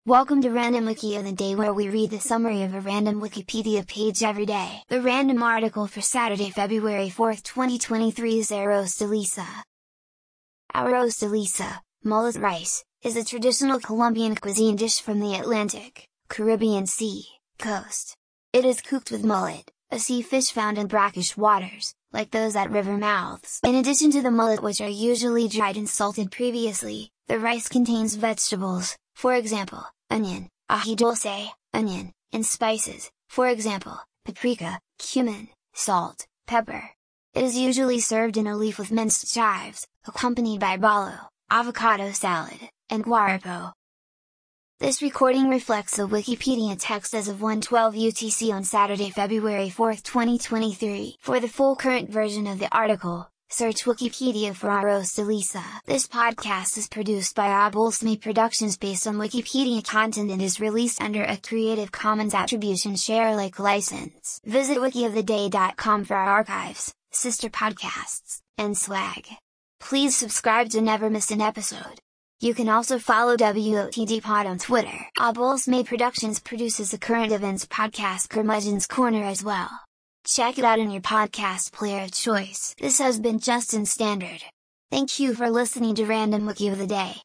Welcome to Random Wiki of the Day, where we read the summary of a random Wikipedia page every day. The random article for Saturday, February 4th, 2023 is Arroz de Lisa. Arroz de Lisa, mullet rice, is a traditional Colombian cuisine dish from the Atlantic, Caribbean Sea coast. It is cooked with mullet, a sea fish found in brackish waters, like those at river mouths. In addition to the mullet, which are usually dried and salted previously, the rice contains vegetables, for example, onion, ají dulce, onion, and spices, for example, paprika, cumin, salt, pepper. It is usually served in a leaf with minced chives, accompanied by bolo, avocado salad, and guarapo. This recording reflects the Wikipedia text as of 1:12 UTC on Saturday, February 4th, 2023. For the full current version of the article, search Wikipedia for Arroz de Lisa. This podcast is produced by Abolsme Productions based on Wikipedia content and is released under a Creative Commons Attribution Share Alike license. Visit wikioftheday.com for our archives, sister podcasts, and swag. Please subscribe to never miss an episode. You can also follow WOTD Pod on Twitter. Abolsme Productions produces the current events podcast Curmudgeon's Corner as well. Check it out in your podcast player of choice. This has been Justin Standard. Thank you for listening to Random Wiki of the Day.